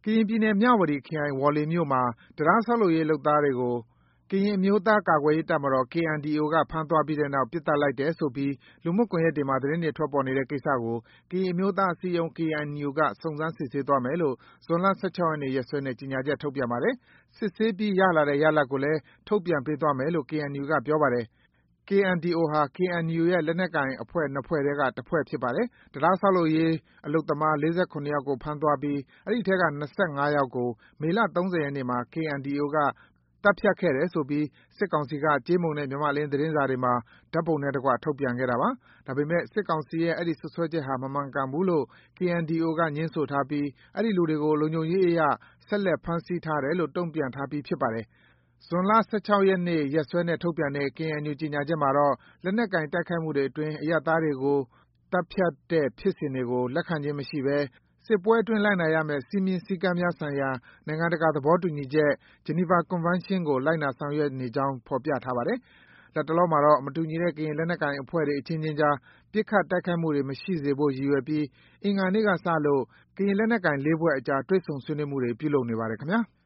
ကရင်ပြည်နယ် မြဝတီခရိုင် ဝေါ်လေမြို့မှာ တံတားဆောက်လုပ်ရေးလုပ်သားတွေကို ကရင်အမျိုးသားကာကွယ်ရေးတပ်မတော် KNDO က ဖမ်းသွားပြီးတဲ့နောက် ပစ်သတ်လိုက်တယ်ဆိုပြီး လူမှုကွန်ရက်တွေမှာ သတင်းတွေထွက်ပေါ်နေတဲ့ကိစ္စကို ကရင်အမျိုးသားအစည်းအရုံး KNU က စုံစမ်းစစ်ဆေးသွားမယ်လို့ ဇွန်လ ၁၆ ရက်နေ့ ရက်စွဲနဲ့ ကြေညာချက်ထုတ်ပြန်ပါတယ်။ စစ်ဆေးပြီးရလာတဲ့ရလဒ်ကိုလည်း ထုတ်ပြန်ပေးသွားမယ်လို့ KNU က ပြောပါတယ်။ KNDO ဟာ KNU ရဲ့ လက်နက်ကိုင်အဖွဲ့ ၂ ဖွဲ့ထဲက တဖွဲ့ဖြစ်ပါတယ်။ တံတားဆောက်လုပ်ရေးအလုပ်သမား ၄၇ ယောက်ကို ဖမ်းသွားပြီး အဲဒီထဲက ၂၅ ယောက်ကို မေလ ၃၀ ရက်နေ့မှာ KNDO က သတ်ဖြတ်ခဲ့တယ်ဆိုပြီး စစ်ကောင်စီက ကြေးမှုနဲ့ မြန်မာ့အလင်းသတင်းစာတွေမှာ ဓါတ်ပုံနဲ့တကွ ထုတ်ပြန်ခဲ့တာပါ။ ဒါပေမဲ့ စစ်ကောင်စီရဲ့ အဲဒီစွပ်စွဲချက်ဟာ မမှန်ကန်ဘူးလို့ KNDO က ငြင်းဆိုထားပြီး အဲဒီလူတွေကို လုံခြုံရေးအရ ဆက်လက် ဖမ်းဆီးထားတယ်လို့ တုံ့ပြန်ထားပြီးဖြစ်ပါတယ်။ ဇွန်လ ၁၆ ရက်နေ့ ရက်စွဲနဲ့ ထုတ်ပြန်တဲ့ KNU ကြေညာချက်မှာတော့ လက်နက်ကိုင်တိုက်ခိုက်မှုတွေအတွင်း အရပ်သားတွေကို သတ်ဖြတ်တဲ့ဖြစ်စဉ်တွေကို လက်ခံခြင်းမရှိဘဲ စစ်ပွဲအတွင်း လိုက်နာရမယ့် စည်းမျဉ်းစည်းကမ်းများဆိုင်ရာ နိုင်ငံတကာသဘောတူညီချက် Geneva Convention ကို လိုက်နာဆောင်ရွက်နေကြောင်း ဖော်ပြထားပါတယ်။ လတ်တလောမှာတော့ မတူညီတဲ့ ကရင်လက်နက်ကိုင်အဖွဲ့တွေအချင်းချင်းကြား ပစ်ခတ်တိုက်ခိုက်မှုတွေမရှိစေဖို့ ရည်ရွယ်ပြီး အင်္ဂါနေ့ကစလို့ ကရင်လက်နက်ကိုင် ၄ ဖွဲ့အကြား တွေ့ဆုံဆွေးနွေးမှုတွေ ပြုလုပ်နေပါတယ်ခင်ဗျာ။